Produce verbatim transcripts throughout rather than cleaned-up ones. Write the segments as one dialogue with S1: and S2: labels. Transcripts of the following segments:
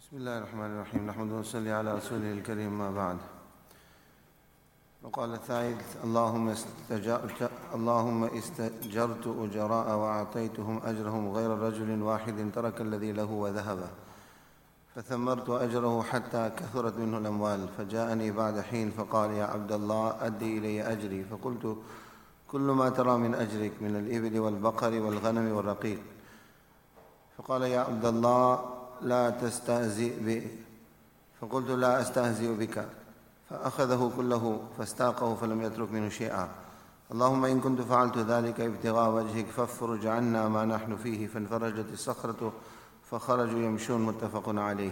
S1: بسم الله الرحمن الرحيم نحمد ونصلي على رسوله الكريم ما بعد. وقال الثالث اللهم استجرت اللهم استجرت أجراء وأعطيتهم أجرهم غير رجل واحد ترك الذي له وذهب فثمرت أجره حتى كثرت منه الأموال فجاءني بعد حين فقال يا عبد الله أدي إلي أجري فقلت كل ما ترى من أجرك من الإبل والبقر والغنم والرقيق فقال يا عبد الله لا تستهزئ بي فقلت لا أستهزئ بك فأخذه كله فاستاقه فلم يترك منه شيئا. اللهم إن كنت فعلت ذلك ابتغاء وجهك فافرج عنا ما نحن فيه فانفرجت الصخرة فخرجوا يمشون متفق عليه.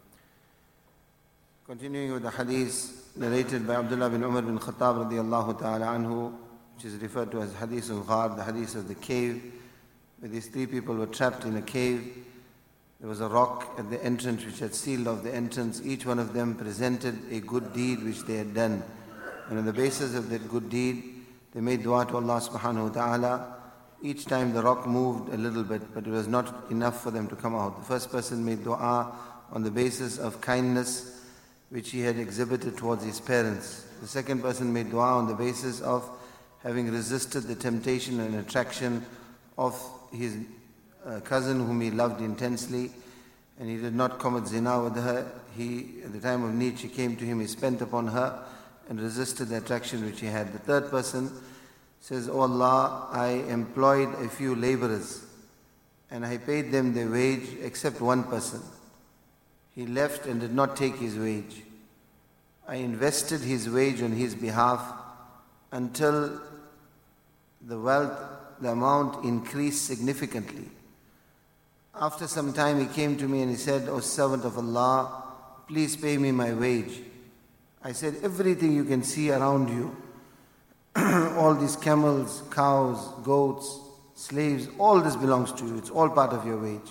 S1: Continuing with the hadith narrated by Abdullah bin Umar bin Khattab radiyallahu ta'ala anhu, which is referred to as hadith al-Ghar, the hadith of the cave, where these three people were trapped in a cave. There was a rock at the entrance which had sealed off the entrance. Each one of them presented a good deed which they had done. And on the basis of that good deed, they made dua to Allah subhanahu wa ta'ala. Each time the rock moved a little bit, but it was not enough for them to come out. The first person made dua on the basis of kindness which he had exhibited towards his parents. The second person made dua on the basis of having resisted the temptation and attraction of his Uh, cousin whom he loved intensely, and he did not commit zina with her. He, at the time of need, she came to him, he spent upon her and resisted the attraction which he had. The third person says, "O Allah, I employed a few laborers and I paid them their wage except one person. He left and did not take his wage. I invested his wage on his behalf until the wealth, the amount increased significantly. After some time he came to me and he said, O servant of Allah, please pay me my wage. I said, everything you can see around you, all these camels, cows, goats, slaves, all this belongs to you. It's all part of your wage.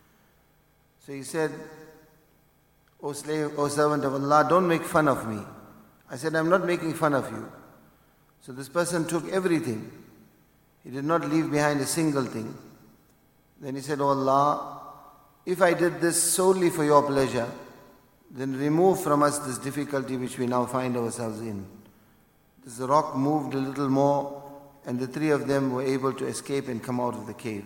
S1: So he said, O slave, O servant of Allah, don't make fun of me. I said, I'm not making fun of you. So this person took everything. He did not leave behind a single thing. Then he said, O Allah, if I did this solely for your pleasure, then remove from us this difficulty which we now find ourselves in. This rock moved a little more, and the three of them were able to escape and come out of the cave.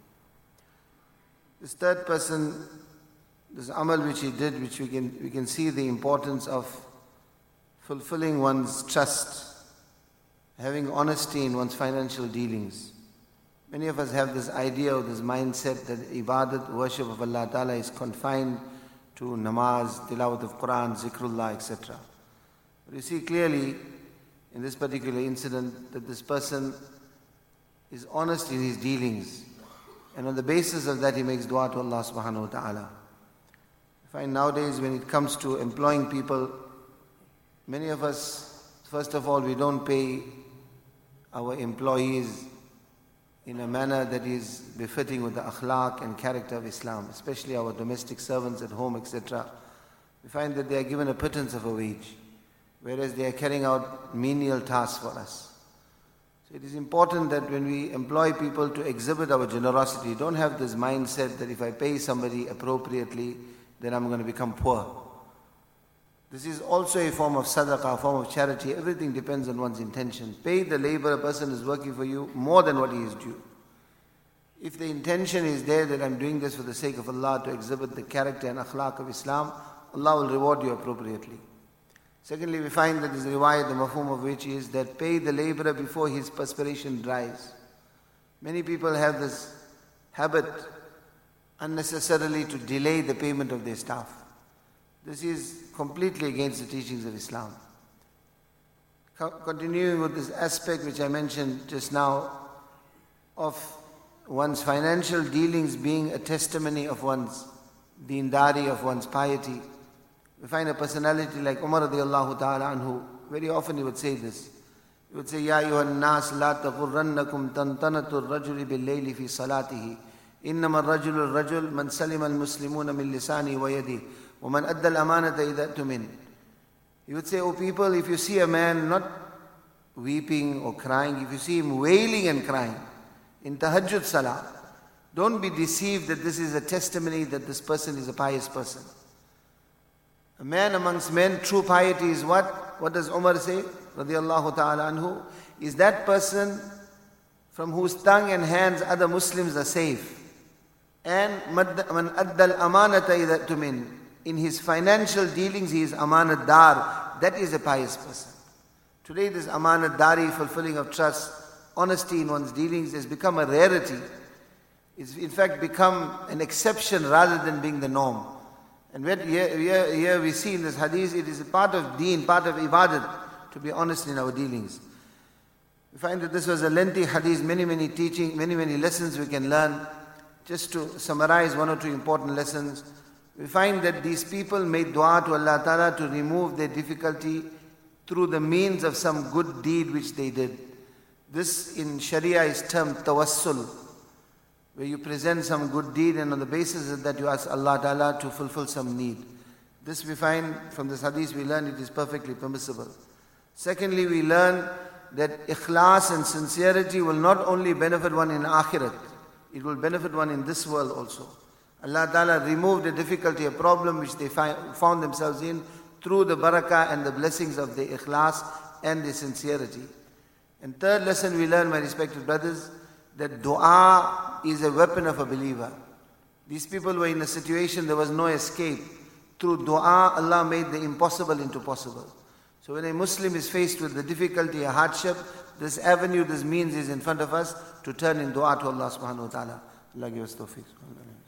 S1: This third person, this amal which he did, which we can, we can see the importance of fulfilling one's trust, having honesty in one's financial dealings. Many of us have this idea or this mindset that ibadat, worship of Allah Ta'ala is confined to namaz, tilawat of Quran, zikrullah, et cetera. But you see clearly in this particular incident that this person is honest in his dealings, and on the basis of that he makes dua to Allah subhanahu wa ta'ala. I find nowadays when it comes to employing people, many of us, first of all, we don't pay our employees in a manner that is befitting with the akhlaq and character of Islam, especially our domestic servants at home, et cetera. We find that they are given a pittance of a wage, whereas they are carrying out menial tasks for us. So it is important that when we employ people to exhibit our generosity, don't have this mindset that if I pay somebody appropriately, then I'm going to become poor. This is also a form of sadaqah, a form of charity. Everything depends on one's intention. Pay the labor, a person is working for you more than what he is due. If the intention is there that I'm doing this for the sake of Allah to exhibit the character and akhlaq of Islam, Allah will reward you appropriately. Secondly, we find that this riwayat, the mafhum of which is that pay the laborer before his perspiration dries. Many people have this habit unnecessarily to delay the payment of their staff. This is completely against the teachings of Islam. Continuing with this aspect which I mentioned just now of one's financial dealings being a testimony of one's deendari, of one's piety. We find a personality like Umar radiallahu ta'ala anhu, very often he would say this. He would say, Ya ayyuhan nas la taghurrannakum tantanatu ar-rajuli bil-layli fi salatihi. Innama ar-rajulu ar-rajul man salima al-muslimuna min lisani wa yadihi. وَمَنْ أَدَّى الْأَمَانَةَ إِذَا أَتُمِنْ. He would say, O people, if you see a man not weeping or crying, if you see him wailing and crying in tahajjud salah, don't be deceived that this is a testimony that this person is a pious person. A man amongst men, true piety is what? What does Umar say? Radiallahu ta'ala anhu. Is that person from whose tongue and hands other Muslims are safe. And man addal amanata idha tumin. In his financial dealings he is amanat dar. That is a pious person. Today this amanat dari, fulfilling of trust, honesty in one's dealings has become a rarity. It's in fact become an exception rather than being the norm. And here, here, here we see in this hadith, it is a part of deen, part of ibadat, to be honest in our dealings. We find that this was a lengthy hadith, many, many teaching, many, many lessons we can learn. Just to summarize one or two important lessons, we find that these people made dua to Allah Ta'ala to remove their difficulty through the means of some good deed which they did. This in Sharia is termed tawassul, where you present some good deed and on the basis of that you ask Allah Ta'ala to fulfill some need. This we find from this hadith, we learn it is perfectly permissible. Secondly, we learn that ikhlas and sincerity will not only benefit one in akhirat, it will benefit one in this world also. Allah Ta'ala removed a difficulty, a problem which they found themselves in through the barakah and the blessings of the ikhlas and the sincerity. And third lesson we learn, my respected brothers, that dua is a weapon of a believer. These people were in a situation there was no escape. Through dua, Allah made the impossible into possible. So when a Muslim is faced with the difficulty, a hardship, this avenue, this means is in front of us to turn in dua to Allah subhanahu wa ta'ala. Allah give us tawfiq.